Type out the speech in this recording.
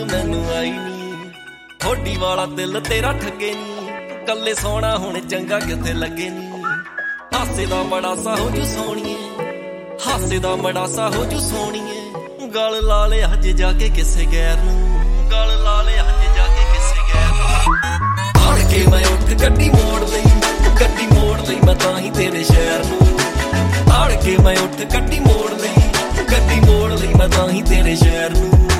ਤੂੰ ਮੈਨੂੰ ਆਈ ਨੀ। ਠੋਡੀ ਵਾਲਾ ਦਿਲ ਤੇਰਾ ਠੱਗੇ ਨੀ, ਕੱਲੇ ਸੋਹਣਾ ਹੁਣ ਚੰਗਾ ਕਿੱਥੇ ਲੱਗੇ ਨੀ। ਹਾਸੇ ਦਾ ਬੜਾ ਸਾ ਹੋ ਜੂ ਸੋਹਣੀਏ, ਹਾਸੇ ਦਾ ਬੜਾ ਸਾ ਹੋ ਜੂ ਸੋਹਣੀਏ। ਗਲ ਲਾ ਲੈ ਅੱਜ ਜਾ ਕੇ ਕਿਸੇ ਗੈਰ ਨੂੰ, ਗਲ ਲਾ ਲੈ ਅੱਜ ਜਾ ਕੇ ਕਿਸੇ ਗੈਰ ਨੂੰ। ਆੜ ਕੇ ਮੈਂ ਉੱਠ ਗੱਡੀ ਮੋੜ ਲਈ, ਗੱਡੀ ਮੋੜ ਲਈ ਮੈਂ ਤਾਂ ਹੀ ਤੇਰੇ ਸ਼ਹਿਰ ਨੂੰ। ਆੜ ਕੇ ਮੈਂ ਉੱਠ ਗੱਡੀ ਮੋੜ ਲਈ, ਗੱਡੀ ਮੋੜ ਲਈ ਮੈਂ ਤਾਂ ਹੀ ਤੇਰੇ ਸ਼ਹਿਰ ਨੂੰ।